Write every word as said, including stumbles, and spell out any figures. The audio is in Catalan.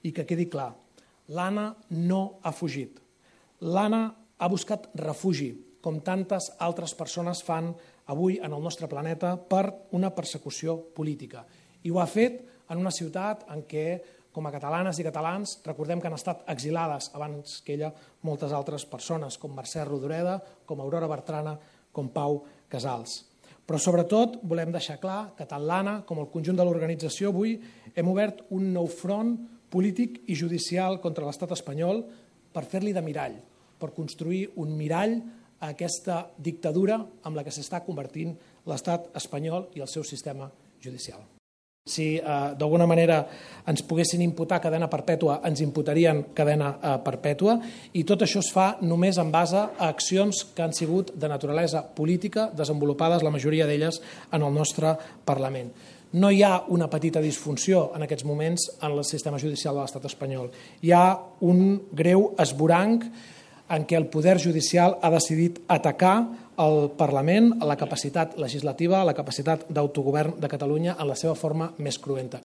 i que quedi clar, l'Anna no ha fugit. L'Anna ha buscat refugi, com tantes altres persones fan avui en el nostre planeta per una persecució política. I ho ha fet en una ciutat en què, com a catalanes i catalans, recordem que han estat exilades abans que ella moltes altres persones, com Mercè Rodoreda, com Aurora Bertrana, com Pau Casals. Però sobretot volem deixar clar que tant l'Anna com el conjunt de l'organització avui hem obert un nou front polític i judicial contra l'estat espanyol per fer-li de mirall, per construir un mirall a aquesta dictadura amb la que s'està convertint l'estat espanyol i el seu sistema judicial. Si eh, d'alguna manera ens poguessin imputar cadena perpètua, ens imputarien cadena eh, perpètua, i tot això es fa només en base a accions que han sigut de naturalesa política, desenvolupades la majoria d'elles en el nostre Parlament. No hi ha una petita disfunció en aquests moments en el sistema judicial de l'estat espanyol. Hi ha un greu esvoranc en què el poder judicial ha decidit atacar el Parlament, la capacitat legislativa, la capacitat d'autogovern de Catalunya en la seva forma més cruenta.